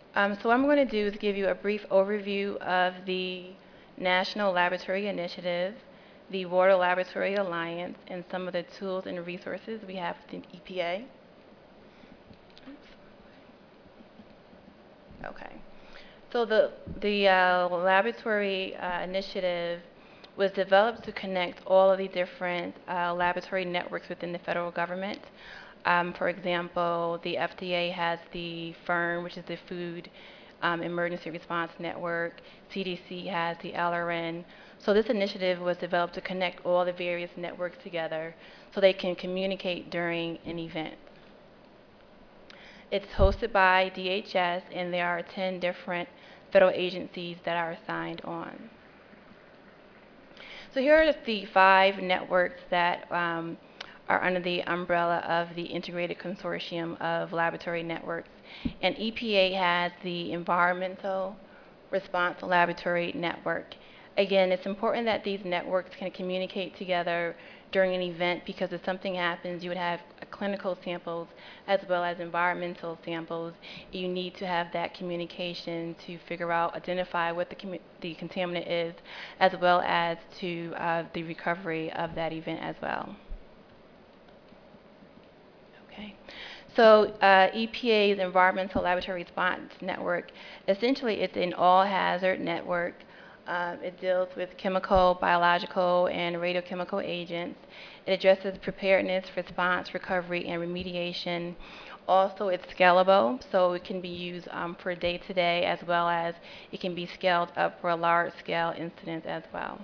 So what I'm going to do is give you a brief overview of the National Laboratory Initiative, the Water Laboratory Alliance, and some of the tools and resources we have within EPA. Oops. Okay. So the laboratory initiative was developed to connect all of the different laboratory networks within the federal government. For example, the FDA has the FERN, which is the Food Emergency Response Network. CDC has the LRN. So this initiative was developed to connect all the various networks together so they can communicate during an event. It's hosted by DHS, and there are 10 different federal agencies that are assigned on. So here are the 5 networks that are under the umbrella of the Integrated Consortium of Laboratory Networks. And EPA has the Environmental Response Laboratory Network. Again, it's important that these networks can communicate together during an event, because if something happens, you would have clinical samples as well as environmental samples. You need to have that communication to figure out, identify what the contaminant is, as well as to the recovery of that event as well. Okay. So EPA's Environmental Laboratory Response Network, essentially it's an all-hazard network. It deals with chemical, biological, and radiochemical agents. It addresses preparedness, response, recovery, and remediation. Also, it's scalable, so it can be used for day-to-day, as well as it can be scaled up for a large-scale incident as well.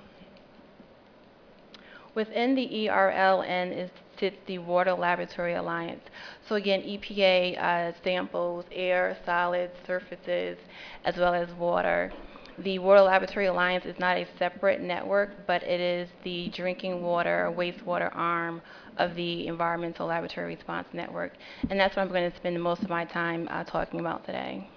Within the ERLN sits the Water Laboratory Alliance. So again, EPA samples air, solids, surfaces, as well as water. The Water Laboratory Alliance is not a separate network, but it is the drinking water, wastewater arm of the Environmental Laboratory Response Network. And that's what I'm going to spend most of my time talking about today,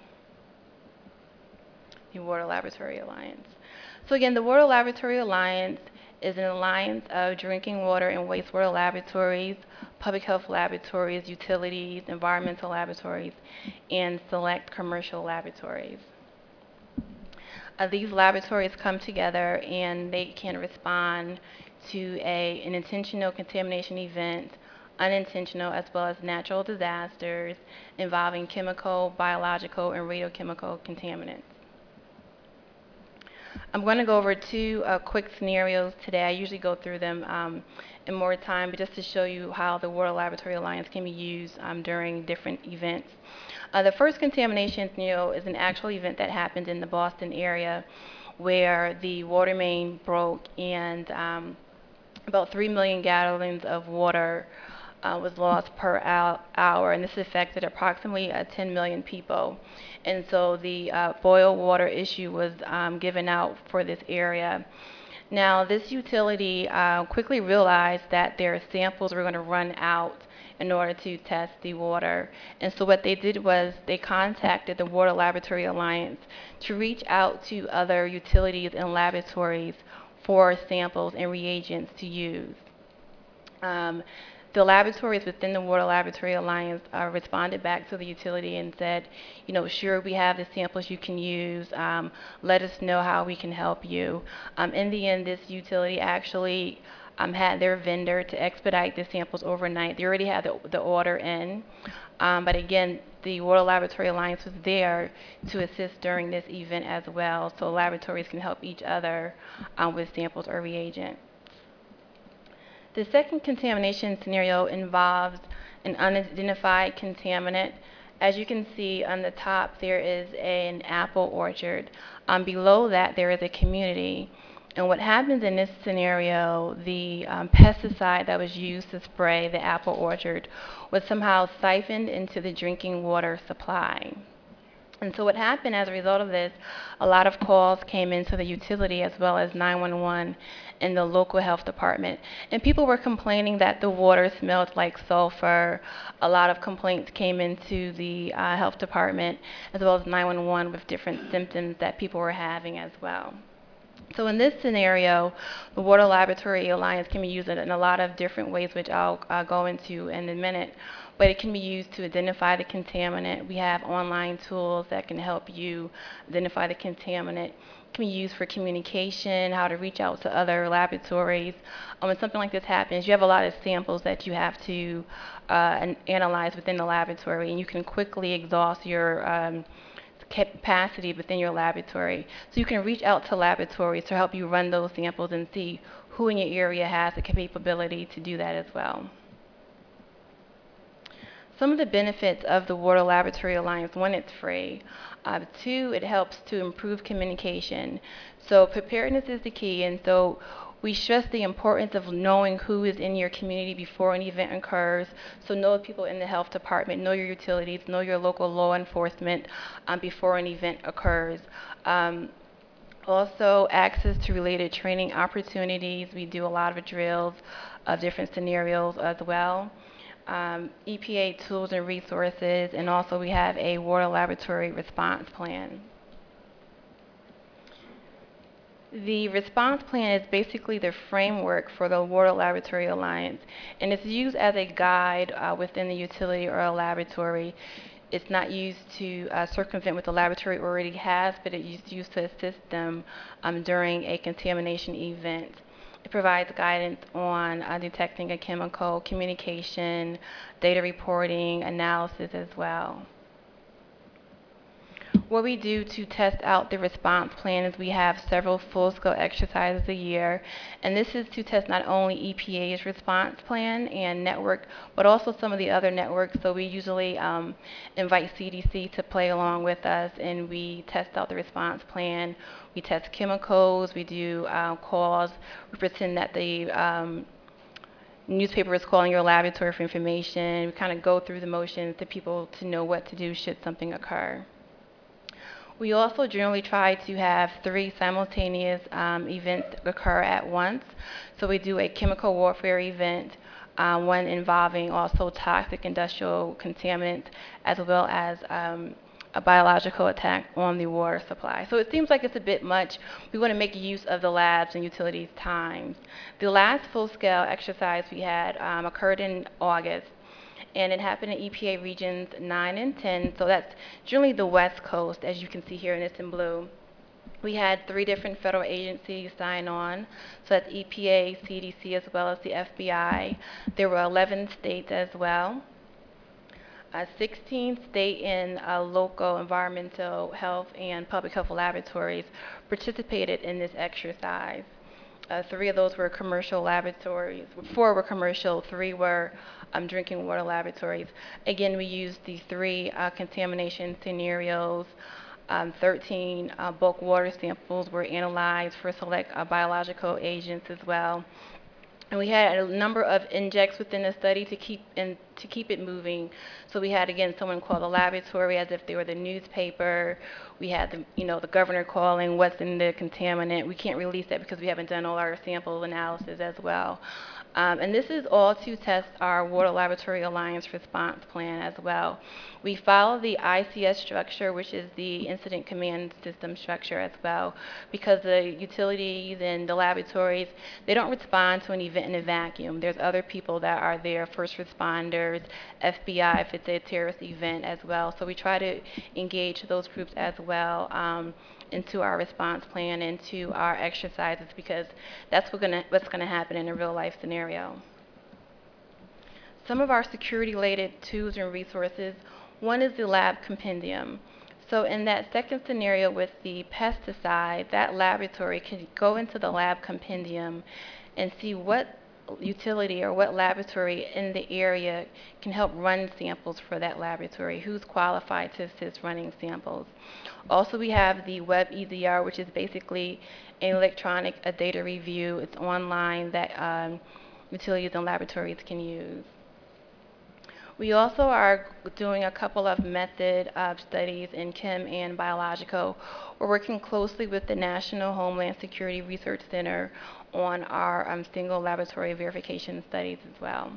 the Water Laboratory Alliance. So again, the Water Laboratory Alliance is an alliance of drinking water and wastewater laboratories, public health laboratories, utilities, environmental laboratories, and select commercial laboratories. These laboratories come together and they can respond to an intentional contamination event, unintentional, as well as natural disasters involving chemical, biological, and radiochemical contaminants. I'm going to go over 2 quick scenarios today. I usually go through them in more time, but just to show you how the Water Laboratory Alliance can be used during different events. The first contamination scenario is an actual event that happened in the Boston area, where the water main broke and about 3 million gallons of water was lost per hour, and this affected approximately 10 million people. And so the boil water issue was given out for this area. Now, this utility quickly realized that their samples were going to run out in order to test the water. And so what they did was they contacted the Water Laboratory Alliance to reach out to other utilities and laboratories for samples and reagents to use. The laboratories within the Water Laboratory Alliance responded back to the utility and said, you know, sure, we have the samples you can use. Let us know how we can help you. In the end, this utility actually had their vendor to expedite the samples overnight. They already had the order in. But again, the Water Laboratory Alliance was there to assist during this event as well, so laboratories can help each other with samples or reagents. The second contamination scenario involves an unidentified contaminant. As you can see on the top, there is an apple orchard. Below that, there is a community. And what happens in this scenario, the pesticide that was used to spray the apple orchard was somehow siphoned into the drinking water supply. And so what happened as a result of this, a lot of calls came into the utility as well as 911 and the local health department. And people were complaining that the water smelled like sulfur. A lot of complaints came into the health department as well as 911 with different symptoms that people were having as well. So in this scenario, the Water Laboratory Alliance can be used in a lot of different ways, which I'll go into in a minute. but it can be used to identify the contaminant. We have online tools that can help you identify the contaminant. It can be used for communication, how to reach out to other laboratories. When something like this happens, you have a lot of samples that you have to analyze within the laboratory, and you can quickly exhaust your capacity within your laboratory. So you can reach out to laboratories to help you run those samples and see who in your area has the capability to do that as well. Some of the benefits of the Water Laboratory Alliance: one, it's free. Two, it helps to improve communication. So preparedness is the key, and so we stress the importance of knowing who is in your community before an event occurs. So know the people in the health department, know your utilities, know your local law enforcement before an event occurs. Also, access to related training opportunities. We do a lot of drills of different scenarios as well. EPA tools and resources, and also we have a water laboratory response plan. The response plan is basically the framework for the Water Laboratory Alliance, and it's used as a guide within the utility or a laboratory. It's not used to circumvent what the laboratory already has, but it's used to assist them during a contamination event. It provides guidance on detecting a chemical, communication, data reporting, analysis as well. What we do to test out the response plan is we have several full-scale exercises a year, and this is to test not only EPA's response plan and network, but also some of the other networks. So we usually invite CDC to play along with us, and we test out the response plan. We test chemicals, we do calls, we pretend that the newspaper is calling your laboratory for information. We kind of go through the motions to people to know what to do should something occur. We also generally try to have 3 simultaneous events occur at once. So we do a chemical warfare event, one involving also toxic industrial contaminants, as well as a biological attack on the water supply. So it seems like it's a bit much. We want to make use of the labs and utilities times. The last full-scale exercise we had occurred in August, and it happened in EPA regions 9 and 10, so that's generally the West Coast, as you can see here, and it's in blue. We had 3 different federal agencies sign on, so that's EPA, CDC, as well as the FBI. There were 11 states as well. 16 state and local environmental health and public health laboratories participated in this exercise. 3 of those were commercial laboratories. 4 were commercial, 3 were drinking water laboratories. Again, we used these 3 contamination scenarios. 13 bulk water samples were analyzed for select biological agents as well. And we had a number of injects within the study to keep it moving. So we had, again, someone call the laboratory as if they were the newspaper. We had the governor calling what's in the contaminant. We can't release that because we haven't done all our sample analysis as well. And this is all to test our Water Laboratory Alliance response plan as well. We follow the ICS structure, which is the Incident Command System structure as well, because the utilities and the laboratories, they don't respond to an event in a vacuum. There's other people that are there, first responders, FBI if it's a terrorist event as well. So we try to engage those groups as well into our response plan, into our exercises, because that's what's gonna happen in a real life scenario. Some of our security-related tools and resources: one is the lab compendium. So in that second scenario with the pesticide, that laboratory can go into the lab compendium and see what utility or what laboratory in the area can help run samples for that laboratory, who's qualified to assist running samples. Also, we have the web EZR, which is basically an electronic data review. It's online that utilities and laboratories can use. We also are doing a couple of method studies in chem and biological. We're working closely with the National Homeland Security Research Center on our single laboratory verification studies as well.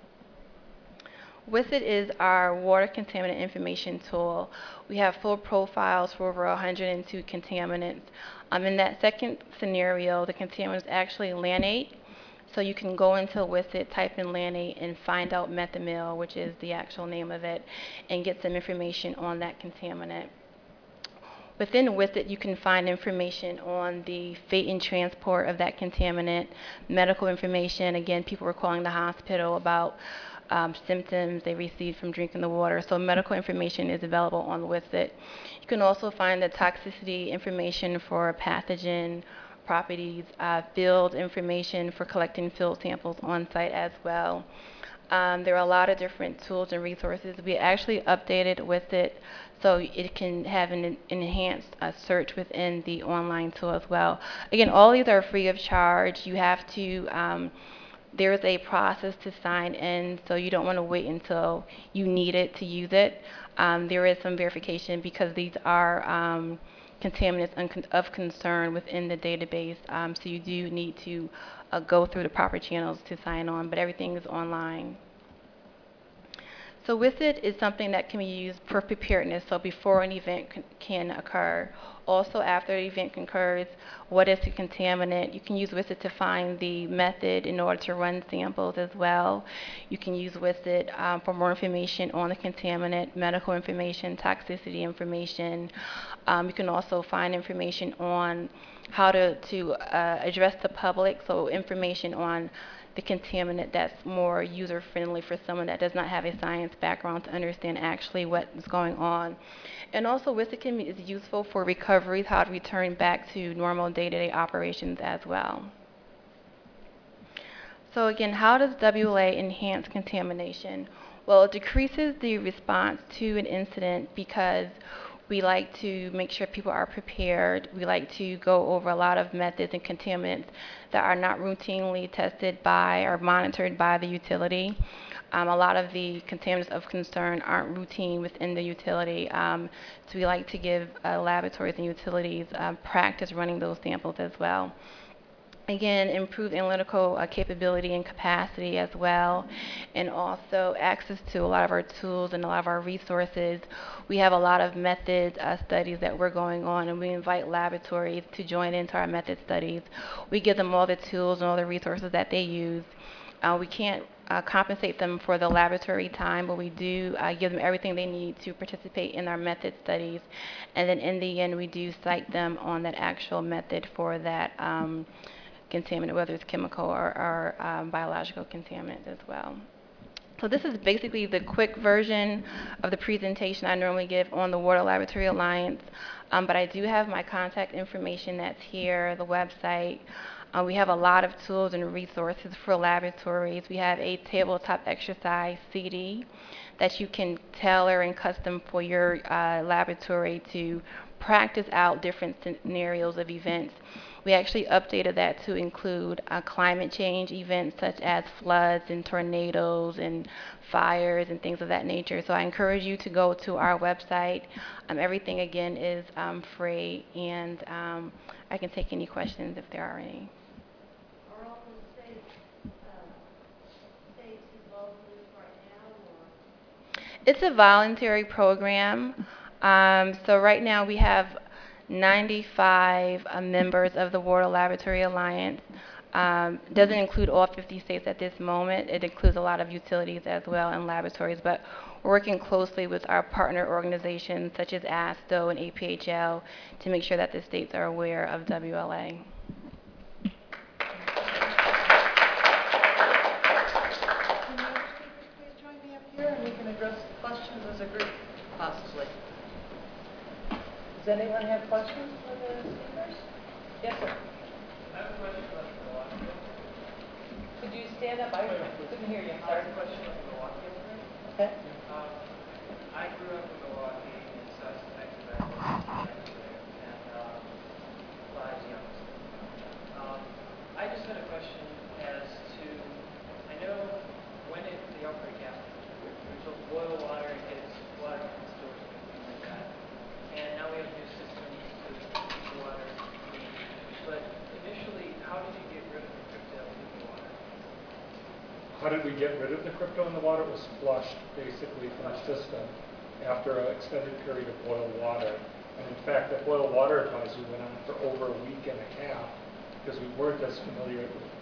With it is our water contaminant information tool. We have full profiles for over 102 contaminants. In that second scenario, the contaminant is actually lannate. So you can go into WSIT, type in Lanny, and find out methomyl, which is the actual name of it, and get some information on that contaminant. Within WSIT, you can find information on the fate and transport of that contaminant, medical information. Again, people were calling the hospital about symptoms they received from drinking the water. So medical information is available on WSIT. You can also find the toxicity information for pathogen properties, field information for collecting field samples on site as well. There are a lot of different tools and resources. We actually updated WSIT so it can have an enhanced search within the online tool as well. Again, all these are free of charge. You have to, there's a process to sign in, so you don't want to wait until you need it to use it. There is some verification because these are contaminants of concern within the database, so you do need to go through the proper channels to sign on, but everything is online. So WSIT is something that can be used for preparedness, so before an event can occur. Also after the event occurs, what is the contaminant? You can use WSIT to find the method in order to run samples as well. You can use WSIT for more information on the contaminant, medical information, toxicity information. You can also find information on how to address the public, so information on the contaminant that's more user-friendly for someone that does not have a science background to understand actually what is going on. And also WSIT is useful for recoveries, how to return back to normal day-to-day operations as well. So again, how does WLA enhance contamination? Well, it decreases the response to an incident because we like to make sure people are prepared. We like to go over a lot of methods and contaminants that are not routinely tested by or monitored by the utility. A lot of the contaminants of concern aren't routine within the utility, so we like to give laboratories and utilities practice running those samples as well. Again, improve analytical capability and capacity as well, and also access to a lot of our tools and a lot of our resources. We have a lot of method studies that we're going on, and we invite laboratories to join into our method studies. We give them all the tools and all the resources that they use. We can't compensate them for the laboratory time, but we do give them everything they need to participate in our method studies. And then in the end, we do cite them on that actual method for that contaminant, whether it's chemical or biological contaminant as well. So this is basically the quick version of the presentation I normally give on the Water Laboratory Alliance, but I do have my contact information that's here, the website. We have a lot of tools and resources for laboratories. We have a tabletop exercise CD that you can tailor and custom for your laboratory to practice out different scenarios of events. We actually updated that to include climate change events such as floods and tornadoes and fires and things of that nature. So I encourage you to go to our website. Everything again is free, and I can take any questions if there are any. Are all the states involved in this right now, or? It's a voluntary program. So right now we have 95 members of the Water Laboratory Alliance. Doesn't include all 50 states at this moment. It includes a lot of utilities as well and laboratories, but we're working closely with our partner organizations such as ASTO and APHL to make sure that the states are aware of WLA. Please join me up here and we can address questions as a group, possibly. Does anyone have questions for the speakers? Yes, sir. I have a question about Milwaukee. Could you stand up? I couldn't hear you. I have a question about Milwaukee. Okay. I grew up in Milwaukee in South Texas, and 5 youngsters. I just had a question as to, I know when the outbreak happened, we took boil water and get water from stores and things like that. And now we have new systems to keep the water clean. But initially, how did you get rid of the crypto in the water? How did we get rid of the crypto in the water? It was flushed basically from the system after an extended period of boiled water. And in fact, the boiled water advisory went on for over a week and a half because we weren't as familiar with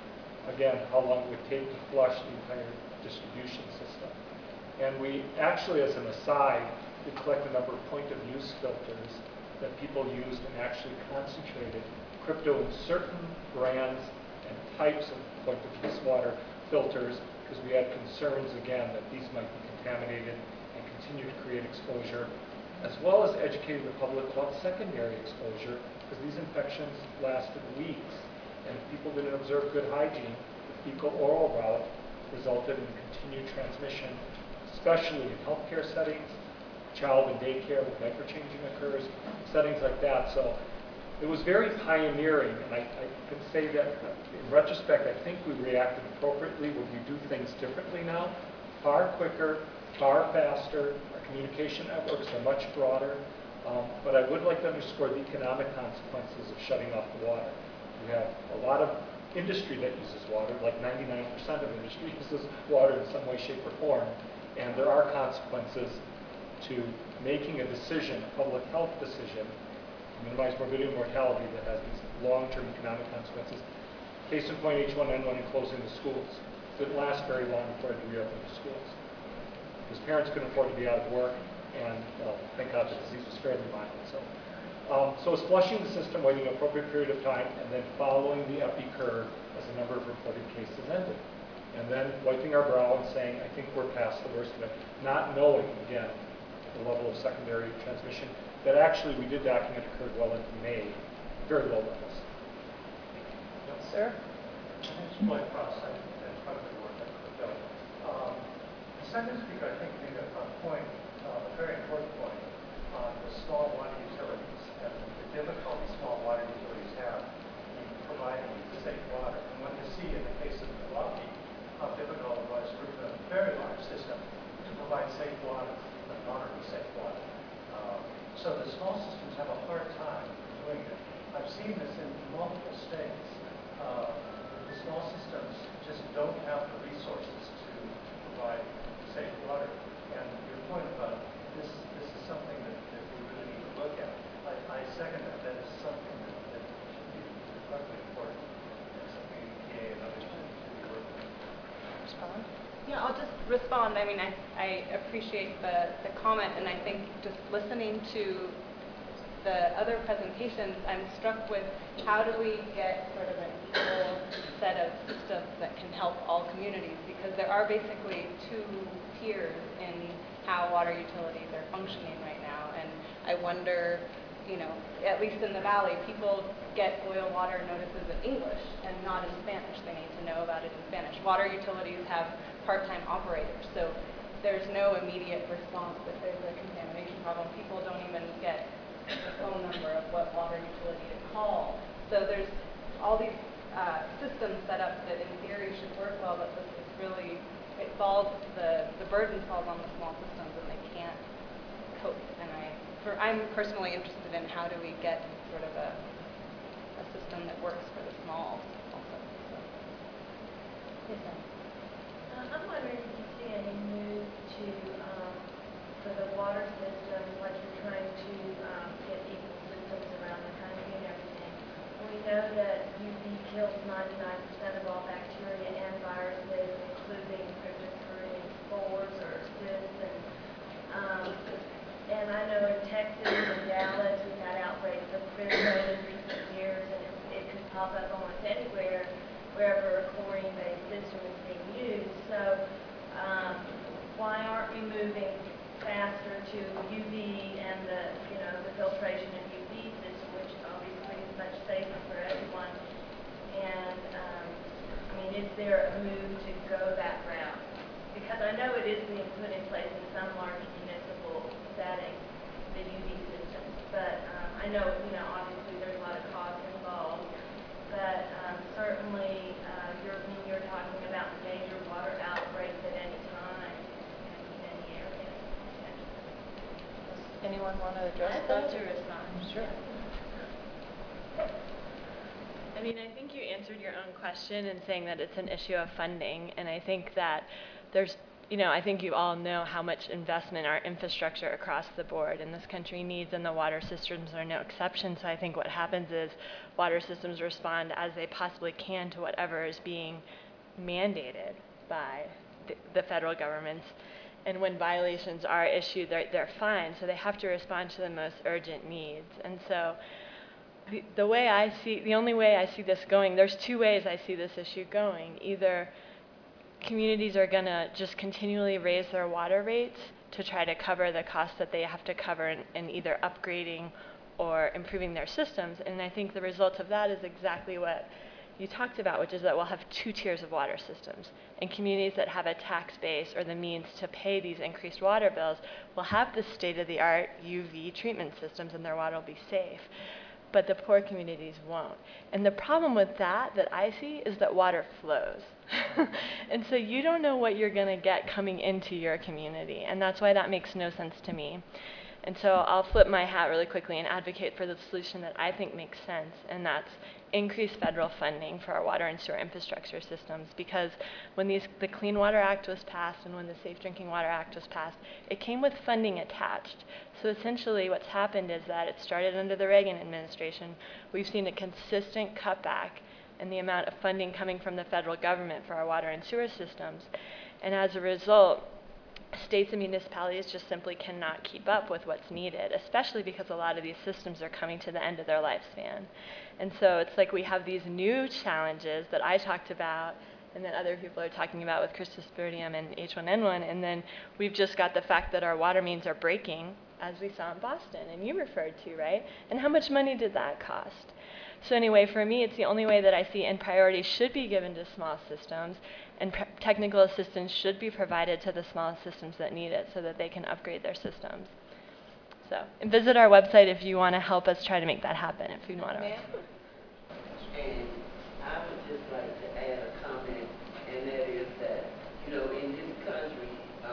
again, how long it would take to flush the entire distribution system. And we actually, as an aside, we collect a number of point-of-use filters that people used and actually concentrated crypto in certain brands and types of point-of-use water filters because we had concerns, again, that these might be contaminated and continue to create exposure, as well as educating the public about secondary exposure because these infections lasted weeks. And if people didn't observe good hygiene, the fecal-oral route resulted in continued transmission, especially in healthcare settings, child and daycare where diaper changing occurs, settings like that. So it was very pioneering, and I can say that in retrospect, I think we reacted appropriately when we do things differently now, far quicker, far faster. Our communication networks are much broader. But I would like to underscore the economic consequences of shutting off the water. We have a lot of industry that uses water, like 99% of industry uses water in some way, shape, or form. And there are consequences to making a decision, a public health decision, to minimize morbidity and mortality that has these long-term economic consequences. Case in point, H1N1 and closing the schools. It didn't last very long before they reopened the schools. Because parents couldn't afford to be out of work, and well, thank God the disease was fairly mild. So it's flushing the system, waiting an appropriate period of time, and then following the epi curve as the number of reported cases ended. And then wiping our brow and saying, I think we're past the worst of it, not knowing, again, the level of secondary transmission that actually we did document occurred well into May, very low levels. Sir? Exploit process and incredibly work at crypto. The second speaker, I think, made a point, a very important point, on the small water utilities and the difficulty small water utilities have in providing safe water. And when you see in the case of Milwaukee how difficult it was for a very large system to provide safe water and monitor safe water. So the small systems have a hard time doing it. I've seen this in multiple states. The small systems just don't have the resources to provide safe water. And your point about this is something that we really need to look at. I second that. That is something that should be incredibly important. And something EPA and others should be working on. Respond? Yeah, I'll just respond. I mean, I appreciate the comment, and I think just listening to the other presentations, I'm struck with how do we get sort of an equal set of systems that can help all communities, because there are basically two tiers in how water utilities are functioning right now. And I wonder, you know, at least in the Valley, people get boil water notices in English and not in Spanish. They need to know about it in Spanish. Water utilities have part-time operators, so there's no immediate response if there's a contamination problem. People don't even get the phone number of what water utility to call. So there's all these systems set up that in theory should work well, but this is really, it falls, the burden falls on the small systems and they can't cope. And I'm personally interested in how do we get sort of a system that works for the small also. So. Yes, ma'am. I'm wondering if you see any move to, for the water systems, like you're trying to get equal systems around the country and everything. We know that UV kills 99% of all bacteria and viruses, including cryptosporidium spores or cysts. And I know in Texas and Dallas we've had outbreaks of crypto in recent years, and it could pop up almost anywhere wherever a chlorine-based system is being used. So why aren't we moving faster to UV and the filtration and UV system, which obviously is much safer for everyone? And I mean, is there a move to go that route? Because I know it is being put in place in some large municipal settings, the UV systems. But I know, obviously there's a lot of cost involved. But certainly, you're talking about major water outbreaks at any time in any area. Does anyone want to address I'd that? love to respond. Sure. I mean, I think you answered your own question in saying that it's an issue of funding, and I think that there's I think you all know how much investment our infrastructure across the board in this country needs, and the water systems are no exception. So I think what happens is water systems respond as they possibly can to whatever is being mandated by the federal governments. And when violations are issued, they're fined. So they have to respond to the most urgent needs. And so the only way I see this going, there's two ways I see this issue going. Either communities are going to just continually raise their water rates to try to cover the costs that they have to cover in either upgrading or improving their systems. And I think the result of that is exactly what you talked about, which is that we'll have two tiers of water systems. And communities that have a tax base or the means to pay these increased water bills will have the state-of-the-art UV treatment systems, and their water will be safe. But the poor communities won't. And the problem with that I see is that water flows. And so you don't know what you're going to get coming into your community. And that's why that makes no sense to me. And so I'll flip my hat really quickly and advocate for the solution that I think makes sense, and that's increase federal funding for our water and sewer infrastructure systems. Because when the Clean Water Act was passed and when the Safe Drinking Water Act was passed, it came with funding attached. So essentially what's happened is that it started under the Reagan administration. We've seen a consistent cutback in the amount of funding coming from the federal government for our water and sewer systems. And as a result, states and municipalities just simply cannot keep up with what's needed, especially because a lot of these systems are coming to the end of their lifespan. And so it's like we have these new challenges that I talked about and that other people are talking about with Cryptosporidium and H1N1, and then we've just got the fact that our water mains are breaking, as we saw in Boston, and you referred to, right? And how much money did that cost? So anyway, for me, it's the only way that I see, and priority should be given to small systems, and technical assistance should be provided to the small systems that need it so that they can upgrade their systems. So, and visit our website if you want to help us try to make that happen at Food and Water. And I would just like to add a comment, and that is that, in this country,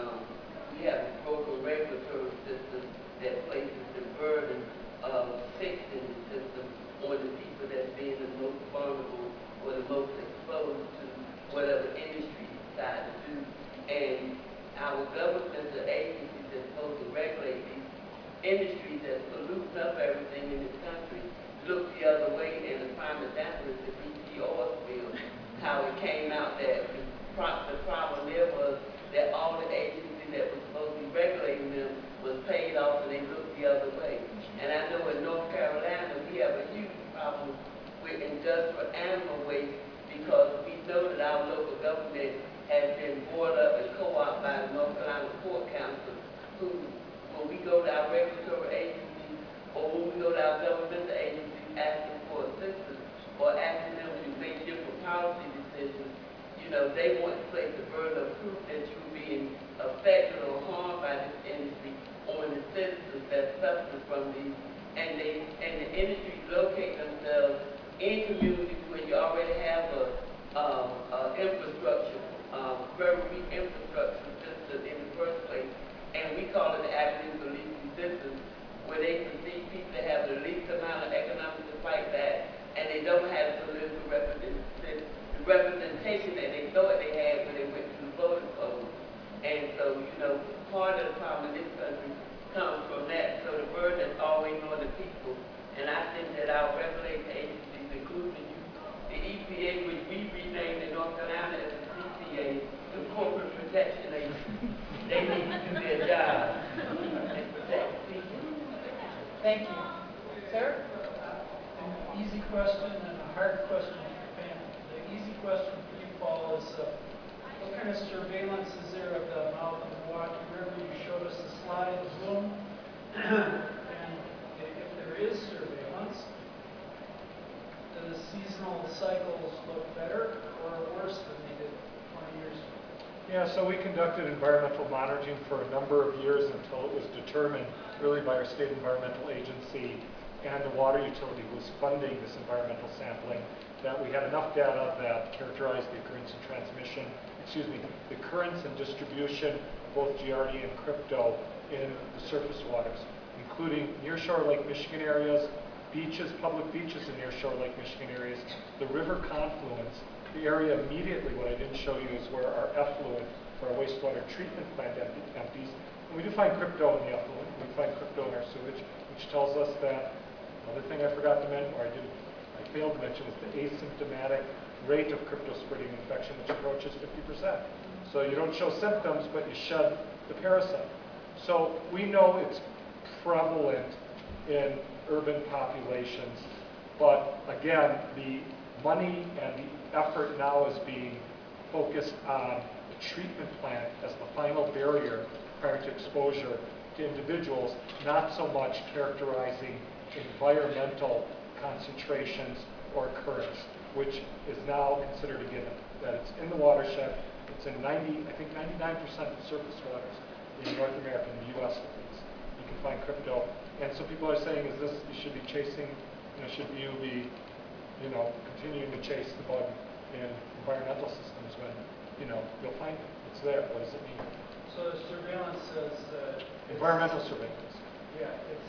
we have a broken regulatory system that places the burden of fixing the system on the people that's being the most vulnerable or the most exposed to whatever industry you decide to do. And our governmental agencies that's supposed to regulate these industries that's polluting up everything in this country look the other way. And the prime example is the BP oil spill, how it came out that the problem there was that all the agencies that were supposed to be regulating them was paid off and they looked the other way. And I know in North Carolina we have a huge problem with industrial animal waste, because we know that our local government has been brought up and co-opted by the North Carolina Court Council, who, when we go to our regulatory agencies or when we go to our governmental agencies asking for assistance or asking them to make different policy decisions, they want to place the burden of proof that you're being affected or harmed by this industry on the citizens that suffer from these. And the industries locate themselves in communities where you already have infrastructure, very weak infrastructure system in the first place. And we call it the avenues of least resistance, where they perceive people that have the least amount of economics to fight back, and they don't have the political representation that they thought they had when they went to the voting polls. And so, part of the problem in this country comes from that. So the burden is always on the people. And I think that our regulating agencies, including the EPA, which we renamed in North Carolina as the CPA, the Corporate Protection Agency, they need to do their job and protect people. Thank you. Sir? An easy question and a hard question for the panel. The easy question for you, Paul, is what kind of surveillance is there of the mouth of the Milwaukee River? You showed us the slide of Zoom. And if there is surveillance, do the seasonal cycles look better or worse than they did 20 years ago? Yeah, so we conducted environmental monitoring for a number of years until it was determined, really by our state environmental agency and the water utility who was funding this environmental sampling, that we had enough data that characterized the occurrence and transmission, the occurrence and distribution of both Giardia and crypto in the surface waters, including nearshore Lake Michigan areas, beaches, public beaches in nearshore Lake Michigan areas, the river confluence, the area immediately, what I didn't show you is where our effluent for a wastewater treatment plant empties. And we do find crypto in the effluent. We find crypto in our sewage, which tells us that. Another thing I forgot to mention, or I failed to mention, was the asymptomatic rate of cryptosporidium infection, which approaches 50%. So you don't show symptoms, but you shed the parasite. So we know it's prevalent in urban populations, but again, the money and the effort now is being focused on the treatment plant as the final barrier prior to exposure to individuals, not so much characterizing environmental concentrations or occurrence, which is now considered a given, that it's in the watershed. It's in 99% of the surface waters in North America, in the US at least. You can find crypto. And so people are saying, is this, you should be chasing, should you be, continuing to chase the bug in environmental systems when, you'll find it. It's there. What does it mean? So the surveillance says environmental surveillance. Yeah,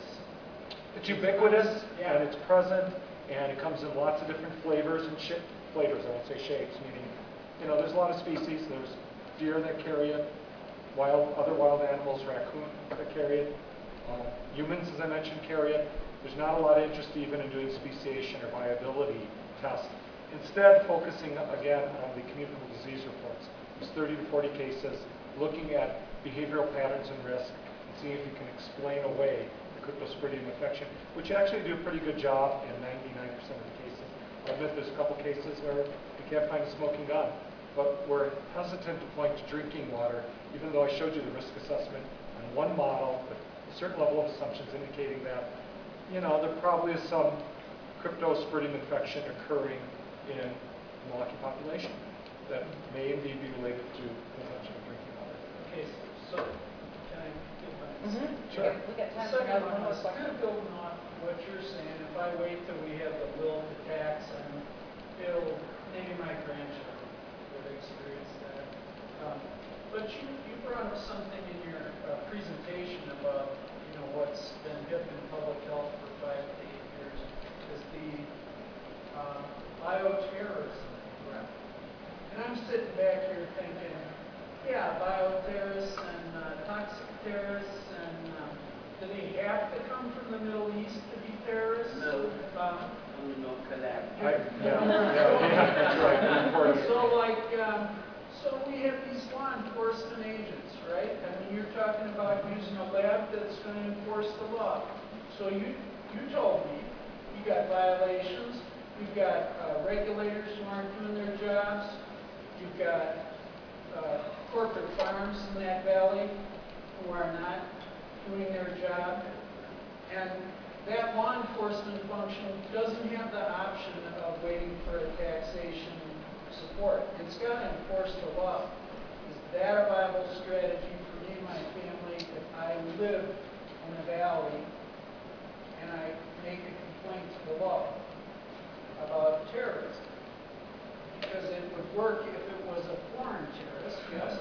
it's ubiquitous, yeah. and it's present, and it comes in lots of different flavors and flavors, I won't say shapes, meaning, there's a lot of species. There's deer that carry it, other wild animals, raccoon that carry it. Humans, as I mentioned, carry it. There's not a lot of interest even in doing speciation or viability tests. Instead, focusing again on the communicable disease reports. There's 30 to 40 cases looking at behavioral patterns and risk and seeing if you can explain away the cryptosporidium infection, which actually do a pretty good job in 99% of the cases. I admit there's a couple cases where we can't find a smoking gun, but we're hesitant to point to drinking water, even though I showed you the risk assessment on one model with a certain level of assumptions indicating that, there probably is some cryptosporidium infection occurring in the Milwaukee population that may indeed be related to consumption of drinking water. Okay, so can I get my Sure. We got The time for second another one one more is kind question. of building on what you're saying. If I wait till we have the will to tax, and maybe my grandchildren would experience that. But you brought up something in your presentation about what's been hip in public health for 5 to 8 years is the bioterrorism. Right. And I'm sitting back here thinking, yeah, bioterrorists and toxic terrorists, and do they have to come from the Middle East to be terrorists? No. North Carolina. Yeah, that's right. Important. So we have these law enforcement agents, right? I mean, you're talking about using a lab that's going to enforce the law. So you told me you got violations, you've got regulators who aren't doing their jobs, you've got corporate farms in that valley who are not doing their job, and that law enforcement function doesn't have the option of waiting for a taxation support. It's got to enforce the law. Is that a viable strategy for me and my family if I live in the valley and I make a complaint to the law about terrorism? Because it would work if it was a foreign terrorist, yes?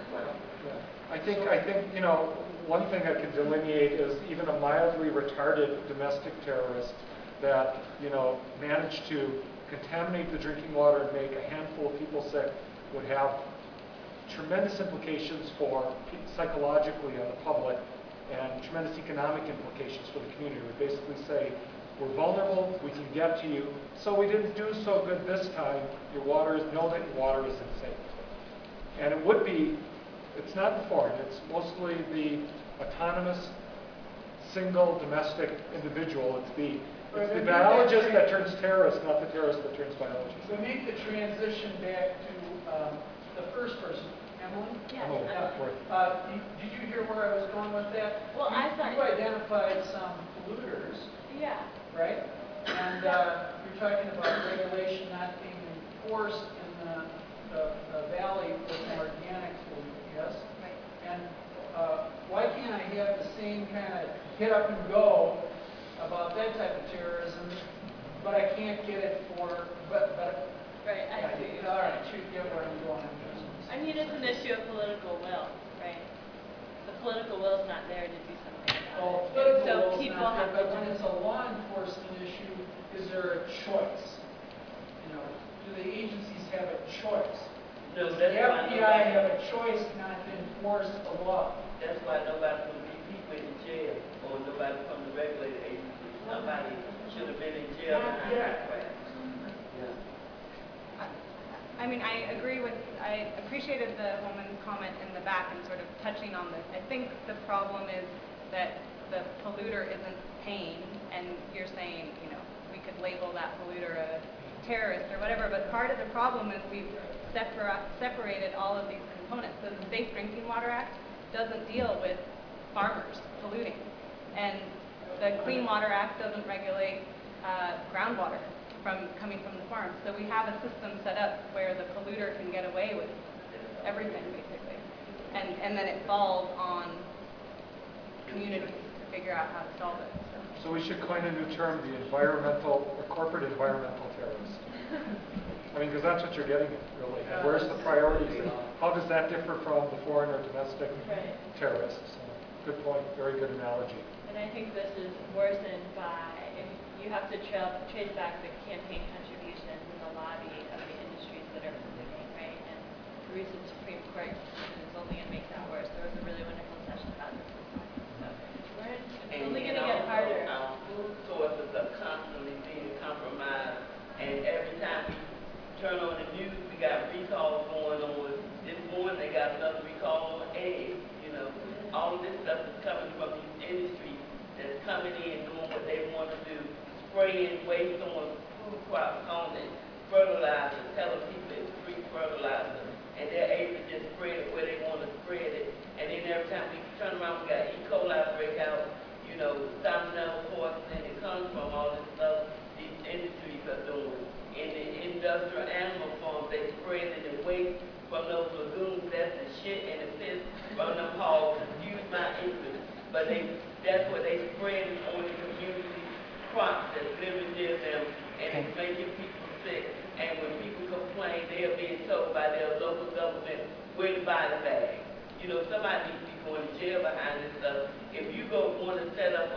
I think one thing I can delineate is even a mildly retarded domestic terrorist that managed to contaminate the drinking water and make a handful of people sick would have tremendous implications for psychologically on the public and tremendous economic implications for the community. We basically say, we're vulnerable, we can get to you, so we didn't do so good this time. Know that your water isn't safe. And it would be, it's not the foreign, it's mostly the autonomous, single, domestic individual. It's the biologist that turns terrorist, not the terrorist that turns biologist. So make the transition back to the first person, Emily. Yes. Did you hear where I was going with that? Well, I thought- You identified some polluters, Yeah. right? And you're talking about regulation not being enforced in the valley with an organic pollutant, yes? Right. And why can't I have the same kind of hit up and go about that type of terrorism, but I can't get it for, Right, I see what you're all right, saying. you get where I'm going. I mean, it's an issue of political will, right? The political will's not there to do something Well, about it. political And so will's people not there, have but to when do it's a law enforcement issue, is there a choice? Do the agencies have a choice? No, The that's why FBI nobody, have a choice not to enforce the law. that's why nobody put these people in jail, or nobody from the regulator agency. Somebody should have been in jail Not behind yet. that crack. Yeah. I mean, I appreciated the woman's comment in the back and sort of touching on this. I think the problem is that the polluter isn't paying, and you're saying, you know, we could label that polluter a terrorist or whatever, but part of the problem is we've separated all of these components. So the Safe Drinking Water Act doesn't deal with farmers polluting, and the Clean Water Act doesn't regulate groundwater coming from the farm. So we have a system set up where the polluter can get away with everything, basically, and then it falls on communities to figure out how to solve it. So we should coin a new term, the corporate environmental terrorist. I mean, because that's what you're getting at, really. And where's the priorities? And how does that differ from the foreign or domestic terrorists? So, good point. Very good analogy. And I think this is worsened by, if you have to trace back the campaign contributions and the lobby of the industries that are polluting, right? And the recent Supreme Court decision is only going to make that worse. There was a really wonderful session about this this morning. So it's only going to get harder. Our food sources are constantly being compromised, and every time we turn on the news, we got recalls going on. This morning they got another recall on eggs. You know, all of this stuff is coming from these industries that's coming in doing what they want to do, spraying waste on food crops, calling it fertilizer, telling people it's free fertilizer, and they're able to just spread it where they want to spread it. And then every time we turn around, we got E. coli breakout, you know, salmonella poisoning. It comes from all this stuff these industries are doing. In the industrial animal farms, they spread it in waste from those lagoons. That's the shit and the piss from them hogs. Excuse my English, but that's what they spread on the community crops that's living near them, and it's making people sick. And when people complain, they are being told by their local government where to buy the bag. You know, somebody needs to be going to jail behind this stuff. If you want to set up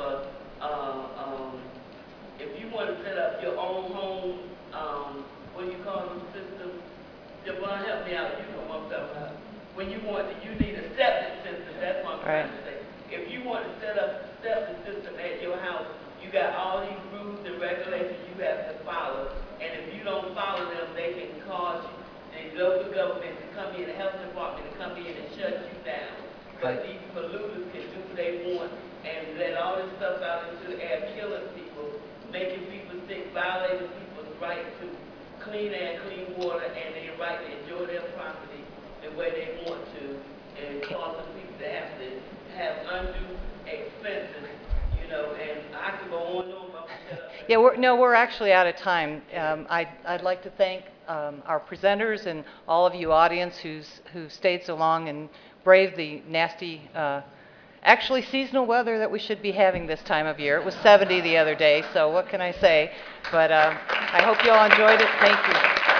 if you want to set up your own home, what do you call them systems? Devon, help me out. You know what I'm talking about. When you need a septic system. That's what I'm trying to say. If you want to set up a septic system at your house, you got all these rules and regulations you have to follow. And if you don't follow them, they can cause the local government to come in, the health department to come in and shut you down. But these polluters can do what they want and let all this stuff out into the air, killing people, making people sick, violating people's right to clean air, clean water, and their right to enjoy their property the way they want to, and causing people to have undue expenses, you know, and I could go on and on, but I'm gonna shut up. Yeah, we're actually out of time. I'd like to thank our presenters and all of you audience who stayed so long and braved the nasty, actually seasonal weather that we should be having this time of year. It was 70 the other day, so what can I say? But I hope you all enjoyed it. Thank you.